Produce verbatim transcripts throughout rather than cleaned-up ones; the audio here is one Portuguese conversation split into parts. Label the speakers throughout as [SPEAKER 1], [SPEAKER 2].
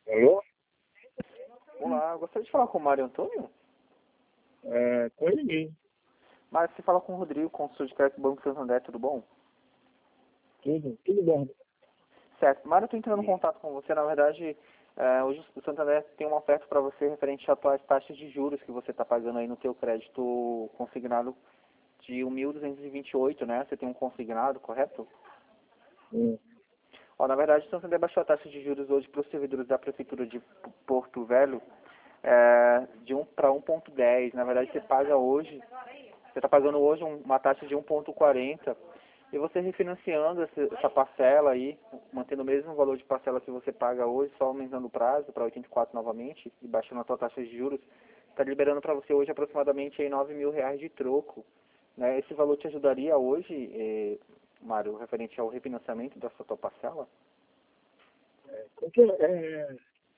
[SPEAKER 1] Alô?
[SPEAKER 2] Olá, eu gostaria de falar com o Mário Antônio.
[SPEAKER 1] É, com ninguém.
[SPEAKER 2] Mário, você fala com o Rodrigo, consultor de crédito do Banco Santander, tudo bom?
[SPEAKER 1] Tudo, tudo bom.
[SPEAKER 2] Certo. Mário, eu estou entrando em contato com você. Na verdade, é, hoje o Santander tem uma oferta para você referente às atuais taxas de juros que você está pagando aí no teu crédito consignado de mil duzentos e vinte e oito, né? Você tem um consignado, correto?
[SPEAKER 1] Hum.
[SPEAKER 2] Ó, na verdade, o Santander baixou a taxa de juros hoje para os servidores da Prefeitura de Porto Velho é, de um para um ponto dez. Na verdade, você paga hoje, você está pagando hoje um- uma taxa de um ponto quarenta e você refinanciando essa, essa parcela aí, mantendo o mesmo valor de parcela que você paga hoje, só aumentando o prazo para oitenta e quatro novamente e baixando a sua taxa de juros, está liberando para você hoje aproximadamente aí nove mil reais de troco. Né? Esse valor te ajudaria hoje, eh, Mário, referente ao refinanciamento da sua tua parcela?
[SPEAKER 1] Porque, é,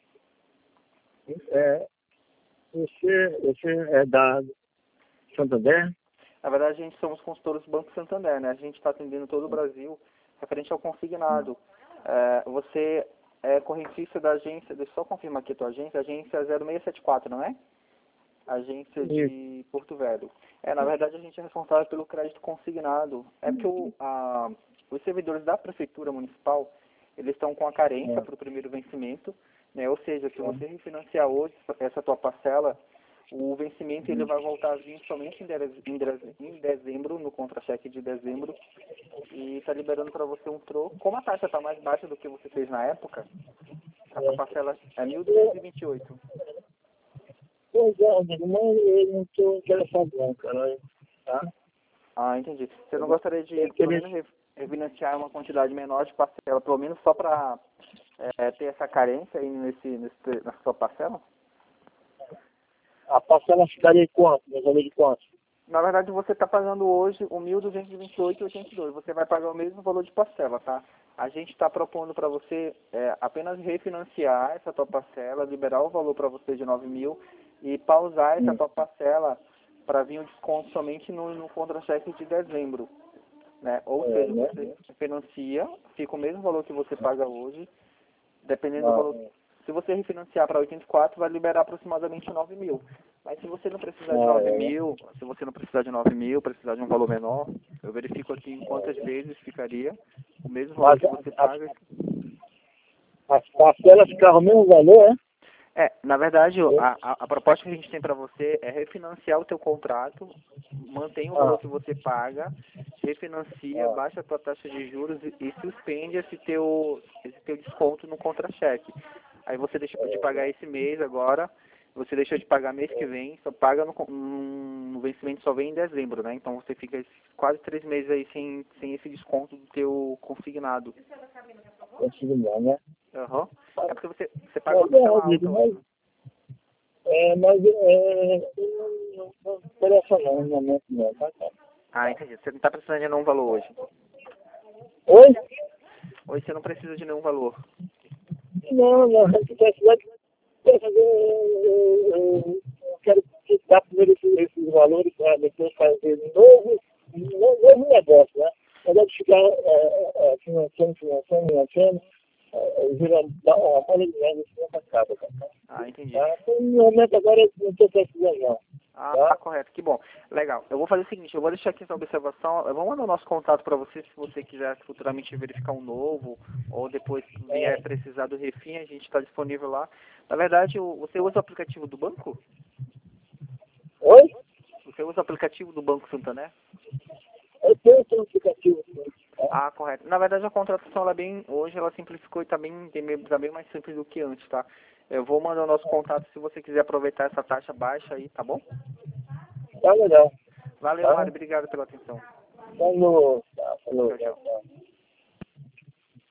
[SPEAKER 1] é, você, você é da Santander?
[SPEAKER 2] Na verdade, a gente somos consultores do Banco Santander, né? A gente está atendendo todo o Brasil referente ao consignado. É, você é correntista da agência, deixa eu só confirmar aqui a tua agência, agência zero seis sete quatro, não é? Agência
[SPEAKER 1] Isso.
[SPEAKER 2] de Porto Velho. É, na verdade, a gente é responsável pelo crédito consignado. É porque o, a, os servidores da Prefeitura Municipal, eles estão com a carência
[SPEAKER 1] É,
[SPEAKER 2] para o primeiro vencimento, né? Ou seja, se você refinanciar hoje essa tua parcela, o vencimento ele vai voltar a vir somente em, dez- em dez- em dezembro, no contra-cheque de dezembro, e está liberando para você um troco. Como a taxa está mais baixa do que você fez na época, essa
[SPEAKER 1] é.
[SPEAKER 2] parcela é mil duzentos e vinte e oito.
[SPEAKER 1] Pois é, amigo, mas eu não estou interessado não, cara. Tá?
[SPEAKER 2] Ah, entendi. Você não gostaria de,
[SPEAKER 1] Tem que
[SPEAKER 2] pelo
[SPEAKER 1] eles,
[SPEAKER 2] menos, re- refinanciar uma quantidade menor de parcela, pelo menos só para ter essa carência aí nesse, nesse, na sua parcela?
[SPEAKER 1] a parcela ficaria quanto? No valor de quanto?
[SPEAKER 2] Na verdade, você está pagando hoje o mil duzentos e vinte e oito vírgula oitenta e dois. Você vai pagar o mesmo valor de parcela, tá? A gente está propondo para você é, apenas refinanciar essa tua parcela, liberar o valor para você de nove mil e pausar essa
[SPEAKER 1] Hum.
[SPEAKER 2] tua parcela para vir o desconto somente no, no contra-cheque de dezembro. Né? Ou
[SPEAKER 1] É,
[SPEAKER 2] seja,
[SPEAKER 1] né?
[SPEAKER 2] você financia, fica o mesmo valor que você paga hoje, dependendo do
[SPEAKER 1] Ah,
[SPEAKER 2] valor. Se você refinanciar para oitenta e quatro, vai liberar aproximadamente nove mil. Mas se você não precisar de
[SPEAKER 1] ah,
[SPEAKER 2] nove
[SPEAKER 1] é.
[SPEAKER 2] mil, se você não precisar de nove mil, precisar de um valor menor, eu verifico aqui em quantas vezes ficaria o mesmo valor
[SPEAKER 1] Mas
[SPEAKER 2] que você
[SPEAKER 1] as,
[SPEAKER 2] paga.
[SPEAKER 1] as parcelas ficaram o mesmo valor, é?
[SPEAKER 2] É, na verdade,
[SPEAKER 1] É.
[SPEAKER 2] a, a, a proposta que a gente tem para você é refinanciar o teu contrato, mantém o valor
[SPEAKER 1] Ah,
[SPEAKER 2] que você paga, refinancia,
[SPEAKER 1] ah,
[SPEAKER 2] baixa a tua taxa de juros e, e suspende esse teu, esse teu desconto no contra-cheque. Aí você deixa de pagar esse mês agora, você deixa de pagar mês que vem, só paga no, con- no, no vencimento só vem em dezembro, né? Então você fica esses quase três meses aí sem, sem esse desconto do teu consignado.
[SPEAKER 1] consigo não, né?
[SPEAKER 2] Aham. É porque você, você paga uma
[SPEAKER 1] Mas é,
[SPEAKER 2] parcela
[SPEAKER 1] amigo,
[SPEAKER 2] alta hoje,
[SPEAKER 1] mas,
[SPEAKER 2] né?
[SPEAKER 1] é, mas é, não, não interessa não, no momento não, tá, cara?
[SPEAKER 2] Ah, entendi. Você não está precisando de nenhum valor hoje.
[SPEAKER 1] Oi?
[SPEAKER 2] Hoje você não precisa de nenhum valor.
[SPEAKER 1] Não, não, se precisar, quer fazer, eu, eu, eu quero dar primeiro esses, esses valores para depois fazer um novo, um novo negócio, né? Ao invés de ficar é, é, financiando, financiando, financiando, é, vira uma bola de neve, isso não acaba, cara.
[SPEAKER 2] Ah, entendi.
[SPEAKER 1] Tá? Então, no momento agora eu não estou precisando não,
[SPEAKER 2] Ah,
[SPEAKER 1] tá?
[SPEAKER 2] correto. Que bom. Legal. Eu vou fazer o seguinte, eu vou deixar aqui essa observação, eu vou mandar o nosso contato para você, se você quiser futuramente verificar um novo, ou depois vier
[SPEAKER 1] É.
[SPEAKER 2] precisar do refim, a gente está disponível lá. Na verdade, o- você usa o aplicativo do banco?
[SPEAKER 1] Oi?
[SPEAKER 2] Você usa o aplicativo do Banco Santander?
[SPEAKER 1] Eu tenho esse aplicativo, sim, tá?
[SPEAKER 2] Ah, correto. Na verdade, a contratação, ela é bem, hoje ela simplificou e está bem, tem bem- tá bem mais simples do que antes, tá? Eu vou mandar o nosso contato se você quiser aproveitar essa taxa baixa aí, tá bom?
[SPEAKER 1] Tá legal,
[SPEAKER 2] Valeu,
[SPEAKER 1] tá?
[SPEAKER 2] Mário. Obrigado pela atenção.
[SPEAKER 1] Falou, tá, falou,
[SPEAKER 2] Tchau,
[SPEAKER 1] tá,
[SPEAKER 2] tchau.
[SPEAKER 1] tá.